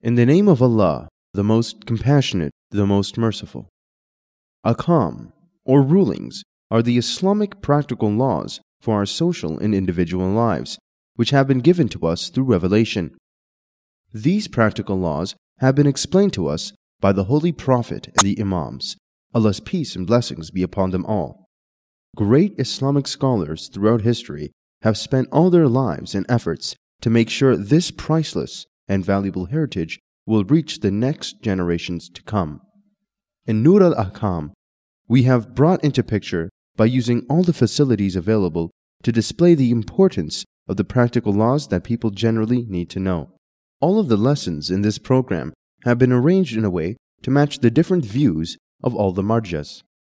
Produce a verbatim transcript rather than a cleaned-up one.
In the name of Allah, the most compassionate, the most merciful. Ahkam, or rulings, are the Islamic practical laws for our social and individual lives, which have been given to us through revelation. These practical laws have been explained to us by the Holy Prophet and the Imams, Allah's peace and blessings be upon them all. Great Islamic scholars throughout history have spent all their lives and efforts to make sure this priceless and valuable heritage will reach the next generations to come. In Nur al-Ahkam, we have brought into picture, by using all the facilities available, to display the importance of the practical laws that people generally need to know. All of the lessons in this program have been arranged in a way to match the different views of all the marjas.